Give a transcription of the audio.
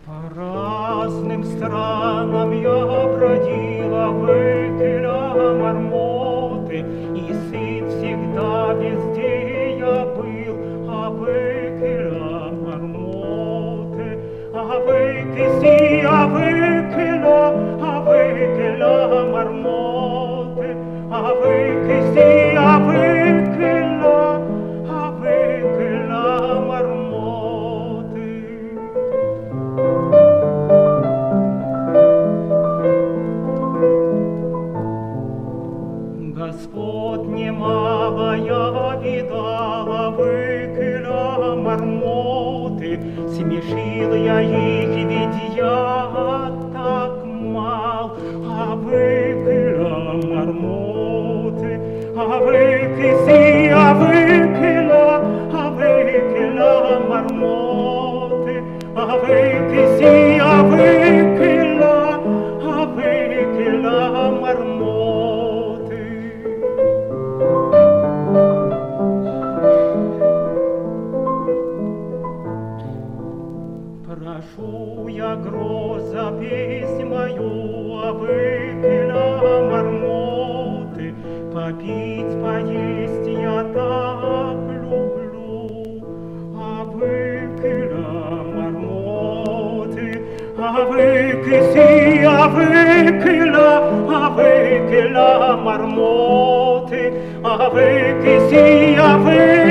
По разным странам я бродила, выкиля мармоты, и сыт всегда везде я был, а выкиля мармоты, а выкиси, а выкиля мармоты, а выкиси, а выкиля мармоты. Господ немало я видала, выкиля мармоты, смешил я их, ведь я так мал, а выкиля мармоты, а выкиси, а выкиля мармоты, а выкиси, а выкиля мармоты. Прошу я гроза песнь мою, а выкиля мармоты, попить, поесть я так люблю, а выкиля мармоты, а выкиси, а выкиля мармоты, а выкиси, а выкиля